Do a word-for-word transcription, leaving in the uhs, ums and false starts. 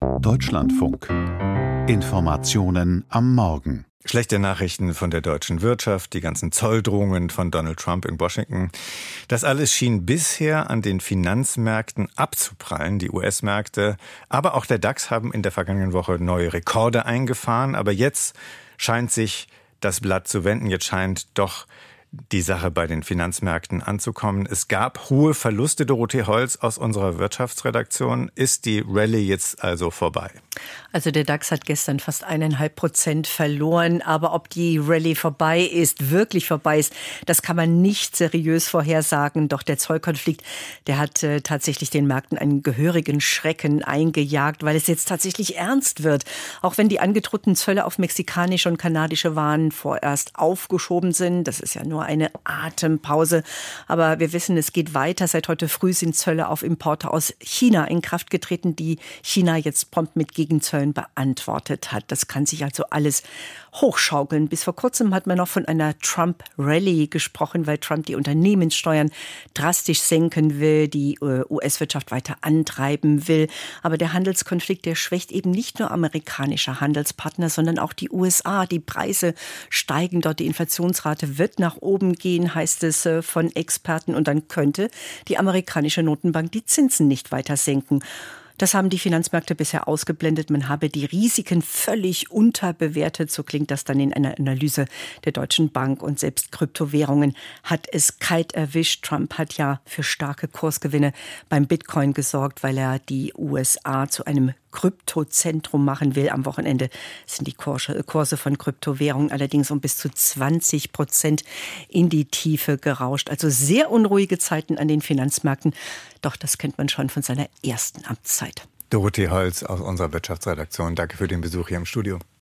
Deutschlandfunk. Informationen am Morgen. Schlechte Nachrichten von der deutschen Wirtschaft, die ganzen Zolldrohungen von Donald Trump in Washington. Das alles schien bisher an den Finanzmärkten abzuprallen, die U S-Märkte. Aber auch der DAX haben in der vergangenen Woche neue Rekorde eingefahren. Aber jetzt scheint sich das Blatt zu wenden. Jetzt scheint doch die Sache bei den Finanzmärkten anzukommen. Es gab hohe Verluste. Dorothee Holz aus unserer Wirtschaftsredaktion. Ist die Rallye jetzt also vorbei? Also der DAX hat gestern fast eineinhalb Prozent verloren. Aber ob die Rallye vorbei ist, wirklich vorbei ist, das kann man nicht seriös vorhersagen. Doch der Zollkonflikt, der hat äh, tatsächlich den Märkten einen gehörigen Schrecken eingejagt, weil es jetzt tatsächlich ernst wird. Auch wenn die angedrohten Zölle auf mexikanische und kanadische Waren vorerst aufgeschoben sind. Das ist ja nur eine Atempause. Aber wir wissen, es geht weiter. Seit heute früh sind Zölle auf Importe aus China in Kraft getreten, die China jetzt prompt mit Gegenzöllen beantwortet hat. Das kann sich also alles hochschaukeln. Bis vor kurzem hat man noch von einer Trump-Rallye gesprochen, weil Trump die Unternehmenssteuern drastisch senken will, die U S-Wirtschaft weiter antreiben will. Aber der Handelskonflikt, der schwächt eben nicht nur amerikanische Handelspartner, sondern auch die U S A. Die Preise steigen dort, die Inflationsrate wird nach oben gehen, heißt es von Experten. Und dann könnte die amerikanische Notenbank die Zinsen nicht weiter senken. Das haben die Finanzmärkte bisher ausgeblendet. Man habe die Risiken völlig unterbewertet. So klingt das dann in einer Analyse der Deutschen Bank. Und selbst Kryptowährungen hat es kalt erwischt. Trump hat ja für starke Kursgewinne beim Bitcoin gesorgt, weil er die U S A zu einem Kryptozentrum machen will. Am Wochenende sind die Kurse von Kryptowährungen allerdings um bis zu zwanzig Prozent in die Tiefe gerauscht. Also sehr unruhige Zeiten an den Finanzmärkten. Doch das kennt man schon von seiner ersten Amtszeit. Dorothee Holz aus unserer Wirtschaftsredaktion. Danke für den Besuch hier im Studio.